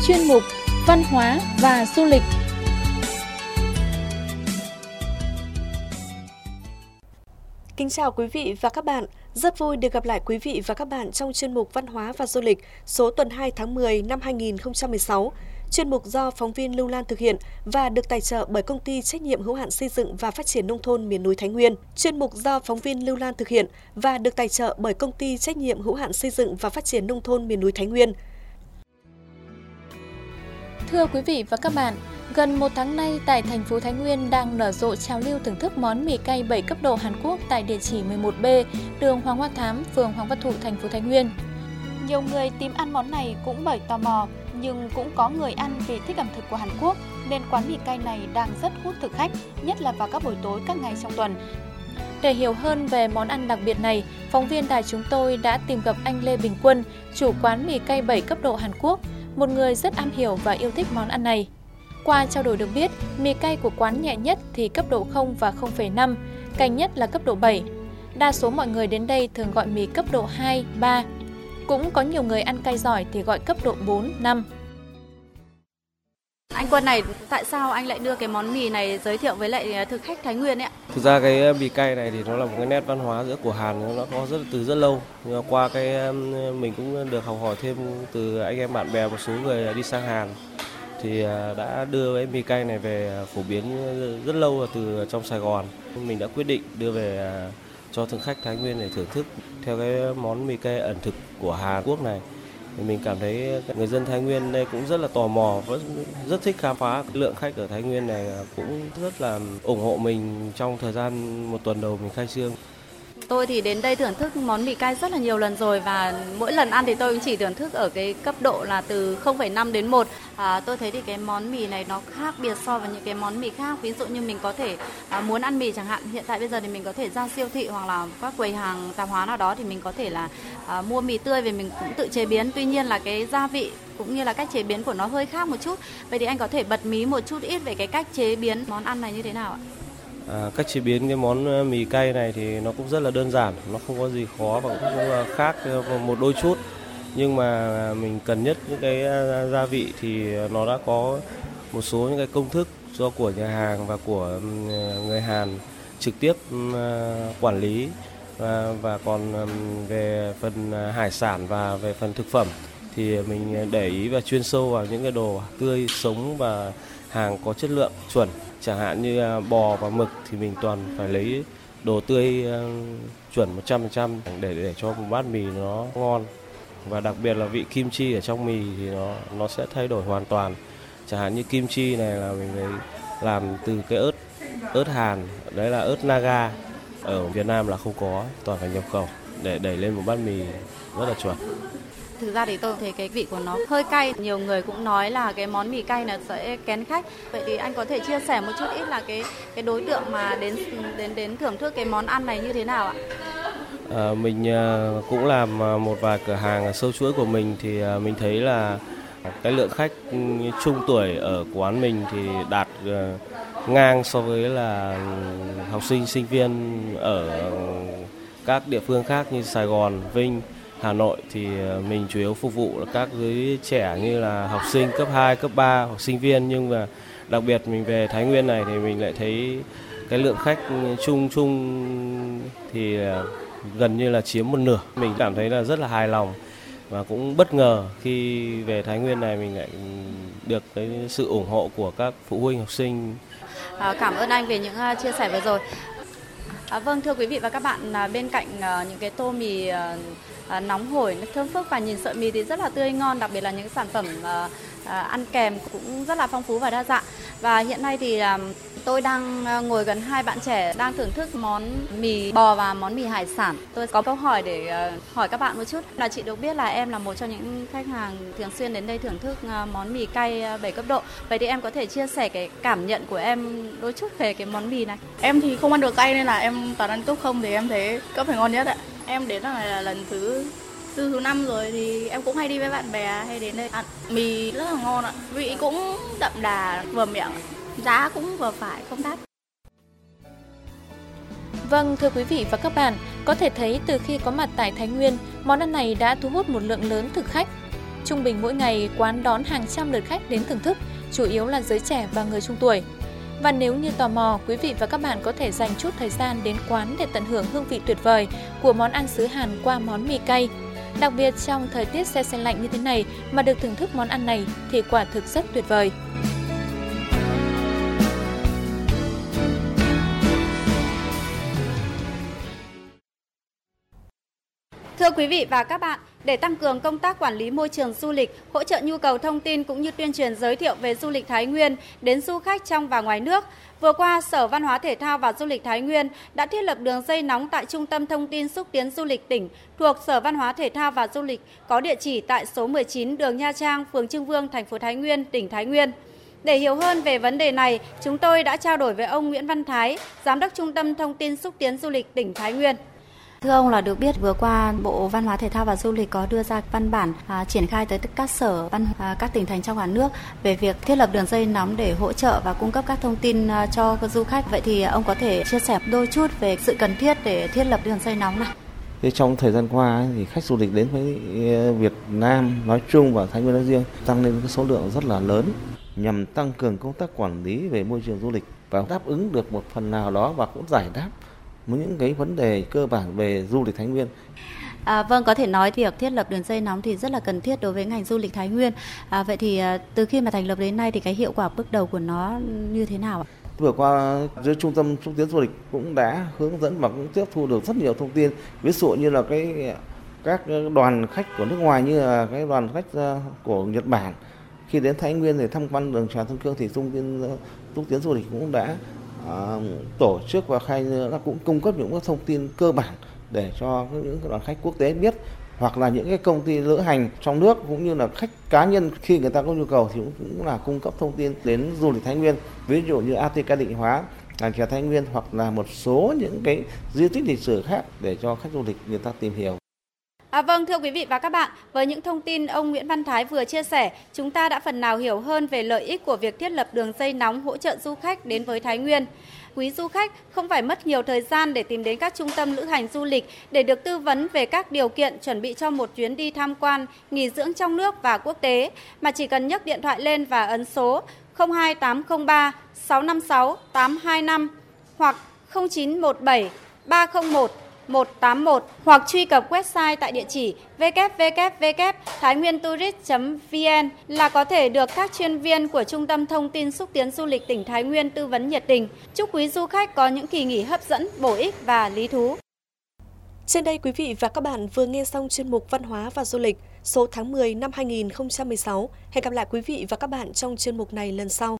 chuyên mục Văn hóa và du lịch. Kính chào quý vị và các bạn. Rất vui được gặp lại quý vị và các bạn trong chuyên mục Văn hóa và du lịch số tuần 2 tháng 10 năm 2016. Chuyên mục do phóng viên Lưu Lan thực hiện và được tài trợ bởi Công ty Trách nhiệm hữu hạn Xây dựng và Phát triển Nông thôn miền núi Thái Nguyên. Chuyên mục do phóng viên Lưu Lan thực hiện và được tài trợ bởi Công ty Trách nhiệm hữu hạn Xây dựng và Phát triển Nông thôn miền núi Thái Nguyên. Thưa quý vị và các bạn, gần một tháng nay tại thành phố Thái Nguyên đang nở rộ trào lưu thưởng thức món mì cay 7 cấp độ Hàn Quốc tại địa chỉ 11B, đường Hoàng Hoa Thám, phường Hoàng Văn Thụ, thành phố Thái Nguyên. Nhiều người tìm ăn món này cũng bởi tò mò, nhưng cũng có người ăn vì thích ẩm thực của Hàn Quốc, nên quán mì cay này đang rất hút thực khách, nhất là vào các buổi tối các ngày trong tuần. Để hiểu hơn về món ăn đặc biệt này, phóng viên đài chúng tôi đã tìm gặp anh Lê Bình Quân, chủ quán mì cay 7 cấp độ Hàn Quốc, một người rất am hiểu và yêu thích món ăn này. Qua trao đổi được biết, mì cay của quán nhẹ nhất thì cấp độ 0 và 0,5, cay nhất là cấp độ 7. Đa số mọi người đến đây thường gọi mì cấp độ 2, 3. Cũng có nhiều người ăn cay giỏi thì gọi cấp độ 4, 5. Anh Quân này, tại sao anh lại đưa cái món mì này giới thiệu với lại thực khách Thái Nguyên ấy ạ? Thực ra cái mì cay này thì nó là một cái nét văn hóa giữa của Hàn, nó có từ rất lâu. Nhưng mà qua mình cũng được học hỏi thêm từ anh em bạn bè, một số người đi sang Hàn thì đã đưa cái mì cay này về phổ biến rất lâu từ trong Sài Gòn. Mình đã quyết định đưa về cho thực khách Thái Nguyên để thưởng thức theo cái món mì cay ẩm thực của Hàn Quốc này. Thì mình cảm thấy người dân Thái Nguyên đây cũng rất là tò mò, rất thích khám phá. Lượng khách ở Thái Nguyên này cũng rất là ủng hộ mình trong thời gian một tuần đầu mình khai trương. Tôi thì đến đây thưởng thức món mì cay rất là nhiều lần rồi, và mỗi lần ăn thì tôi cũng chỉ thưởng thức ở cái cấp độ là từ 0,5 đến 1. Tôi thấy thì cái món mì này nó khác biệt so với những cái món mì khác. Ví dụ như mình có thể muốn ăn mì chẳng hạn, hiện tại bây giờ thì mình có thể ra siêu thị hoặc là các quầy hàng tạp hóa nào đó thì mình có thể là mua mì tươi về mình cũng tự chế biến. Tuy nhiên là cái gia vị cũng như là cách chế biến của nó hơi khác một chút. Vậy thì anh có thể bật mí một chút ít về cái cách chế biến món ăn này như thế nào ạ? Cách chế biến cái món mì cay này thì nó cũng rất là đơn giản, nó không có gì khó và cũng khác một đôi chút. Nhưng mà mình cần nhất những cái gia vị thì nó đã có một số những cái công thức do của nhà hàng và của người Hàn trực tiếp quản lý, và còn về phần hải sản và về phần thực phẩm thì mình để ý và chuyên sâu vào những cái đồ tươi, sống và hàng có chất lượng chuẩn. Chẳng hạn như bò và mực thì mình toàn phải lấy đồ tươi chuẩn 100% để cho một bát mì nó ngon. Và đặc biệt là vị kim chi ở trong mì thì nó sẽ thay đổi hoàn toàn. Chẳng hạn như kim chi này là mình phải làm từ cái ớt Hàn, đấy là ớt Naga. Ở Việt Nam là không có, toàn phải nhập khẩu để đẩy lên một bát mì rất là chuẩn. Thực ra thì tôi thấy cái vị của nó hơi cay. Nhiều người cũng nói là cái món mì cay này sẽ kén khách. Vậy thì anh có thể chia sẻ một chút ít là cái đối tượng mà đến thưởng thức cái món ăn này như thế nào ạ? Mình cũng làm một vài cửa hàng sâu chuỗi của mình thì mình thấy là cái lượng khách trung tuổi ở quán mình thì đạt ngang so với là học sinh, sinh viên ở các địa phương khác như Sài Gòn, Vinh, Hà Nội. Thì mình chủ yếu phục vụ các giới trẻ như là học sinh cấp 2, cấp 3 hoặc sinh viên. Nhưng mà đặc biệt mình về Thái Nguyên này thì mình lại thấy cái lượng khách chung thì gần như là chiếm một nửa. Mình cảm thấy là rất là hài lòng và cũng bất ngờ khi về Thái Nguyên này mình lại được cái sự ủng hộ của các phụ huynh học sinh. Cảm ơn anh về những chia sẻ vừa rồi. Vâng, thưa quý vị và các bạn, bên cạnh những cái tô mì nóng hổi, thơm phức và nhìn sợi mì thì rất là tươi ngon, đặc biệt là những sản phẩm ăn kèm cũng rất là phong phú và đa dạng. Và hiện nay thì tôi đang ngồi gần hai bạn trẻ đang thưởng thức món mì bò và món mì hải sản. Tôi có câu hỏi để hỏi các bạn một chút. Là chị được biết là em là một trong những khách hàng thường xuyên đến đây thưởng thức món mì cay 7 cấp độ. Vậy thì em có thể chia sẻ cái cảm nhận của em đôi chút về cái món mì này? Em thì không ăn được cay nên là em toàn ăn cấp không, thì em thấy cấp phải ngon nhất ạ. Em đến lần này là lần thứ 5 rồi, thì em cũng hay đi với bạn bè hay đến đây ăn. Mì rất là ngon ạ, vị cũng đậm đà vừa miệng, giá cũng vừa phải, không đắt. Vâng, thưa quý vị và các bạn, có thể thấy từ khi có mặt tại Thái Nguyên, món ăn này đã thu hút một lượng lớn thực khách. Trung bình mỗi ngày, quán đón hàng trăm lượt khách đến thưởng thức, chủ yếu là giới trẻ và người trung tuổi. Và nếu như tò mò, quý vị và các bạn có thể dành chút thời gian đến quán để tận hưởng hương vị tuyệt vời của món ăn xứ Hàn qua món mì cay. Đặc biệt trong thời tiết se lạnh như thế này mà được thưởng thức món ăn này thì quả thực rất tuyệt vời. Thưa quý vị và các bạn, để tăng cường công tác quản lý môi trường du lịch, hỗ trợ nhu cầu thông tin cũng như tuyên truyền giới thiệu về du lịch Thái Nguyên đến du khách trong và ngoài nước, vừa qua Sở Văn hóa Thể thao và Du lịch Thái Nguyên đã thiết lập đường dây nóng tại Trung tâm Thông tin Xúc tiến Du lịch tỉnh thuộc Sở Văn hóa Thể thao và Du lịch có địa chỉ tại số 19 đường Nha Trang, phường Trưng Vương, thành phố Thái Nguyên, tỉnh Thái Nguyên. Để hiểu hơn về vấn đề này, chúng tôi đã trao đổi với ông Nguyễn Văn Thái, Giám đốc Trung tâm Thông tin Xúc tiến Du lịch tỉnh Thái Nguyên. Thưa ông, là được biết vừa qua Bộ Văn hóa Thể thao và Du lịch có đưa ra văn bản triển khai tới các sở các tỉnh thành trong cả nước về việc thiết lập đường dây nóng để hỗ trợ và cung cấp các thông tin cho du khách. Vậy thì ông có thể chia sẻ đôi chút về sự cần thiết để thiết lập đường dây nóng này? Thế trong thời gian qua thì khách du lịch đến với Việt Nam nói chung và Thái Nguyên nói riêng tăng lên cái số lượng rất là lớn, nhằm tăng cường công tác quản lý về môi trường du lịch và đáp ứng được một phần nào đó và cũng giải đáp những cái vấn đề cơ bản về du lịch Thái Nguyên. Vâng, có thể nói việc thiết lập đường dây nóng thì rất là cần thiết đối với ngành du lịch Thái Nguyên. Vậy thì từ khi mà thành lập đến nay thì cái hiệu quả bước đầu của nó như thế nào ạ? Vừa qua, dưới Trung tâm Xúc tiến Du lịch cũng đã hướng dẫn và cũng tiếp thu được rất nhiều thông tin, ví dụ như là các đoàn khách của nước ngoài, như là cái đoàn khách của Nhật Bản khi đến Thái Nguyên để tham quan đường Trà Tân Cương thì Trung tâm Xúc tiến Du lịch cũng đã tổ chức và cũng cung cấp những thông tin cơ bản để cho những đoàn khách quốc tế biết, hoặc là những cái công ty lữ hành trong nước cũng như là khách cá nhân khi người ta có nhu cầu thì cũng là cung cấp thông tin đến du lịch Thái Nguyên, ví dụ như ATK Định Hóa, làng chèo Thái Nguyên hoặc là một số những cái di tích lịch sử khác để cho khách du lịch người ta tìm hiểu. Vâng, thưa quý vị và các bạn, với những thông tin ông Nguyễn Văn Thái vừa chia sẻ, chúng ta đã phần nào hiểu hơn về lợi ích của việc thiết lập đường dây nóng hỗ trợ du khách đến với Thái Nguyên. Quý du khách không phải mất nhiều thời gian để tìm đến các trung tâm lữ hành du lịch để được tư vấn về các điều kiện chuẩn bị cho một chuyến đi tham quan, nghỉ dưỡng trong nước và quốc tế, mà chỉ cần nhấc điện thoại lên và ấn số 02803 656 825 hoặc 0917 301 181 hoặc truy cập website tại địa chỉ www.thainguyentourist.vn là có thể được các chuyên viên của Trung tâm Thông tin Xúc tiến Du lịch tỉnh Thái Nguyên tư vấn nhiệt tình. Chúc quý du khách có những kỳ nghỉ hấp dẫn, bổ ích và lý thú. Trên đây quý vị và các bạn vừa nghe xong chuyên mục Văn hóa và Du lịch số tháng 10 năm 2016. Hẹn gặp lại quý vị và các bạn trong chuyên mục này lần sau.